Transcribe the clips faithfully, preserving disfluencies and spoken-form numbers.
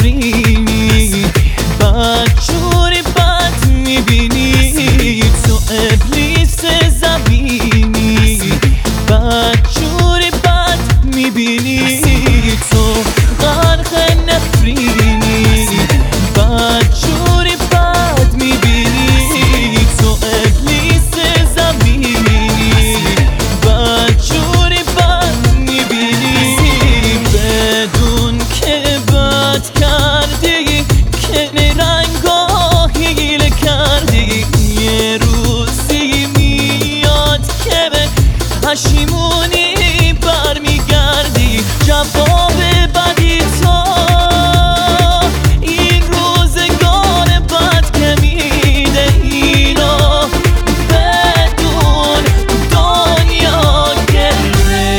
نفرینی، بدجوری بد میبینی، تو ابلیس زمینی، بدجوری بد میبینی، تو غرق نفرینی، بدجوری بد میبینی، تو ابلیس زمینی، بدجوری بد میبینی، بدون که بد کردی که رنگا حیله کردی، یه روزی میاد که به پشیمونی برمیگردی. جواب بدی تو این روزگار بد که میده، اینو بدون دنیا گره.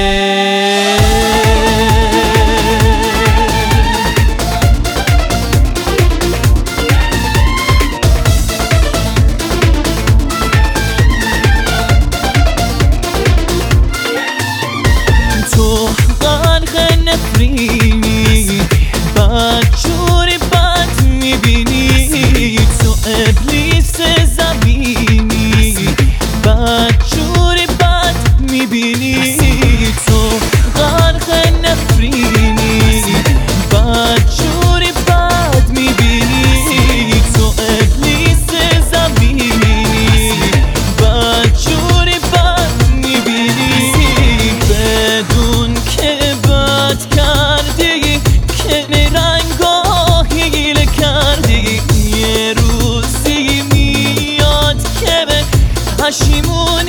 تو غرق نفرینی، بدجوری بد میبینی، تو ابلیس زمینی، بدجوری بد میبینی، تو غرق نفرینی، بدجوری بد میبینی، تو ابلیس زمینی، بدجوری بد میبینی، بدون که بد کردی که رنگا حیله کردی، یه روزی میاد که به پشیمونی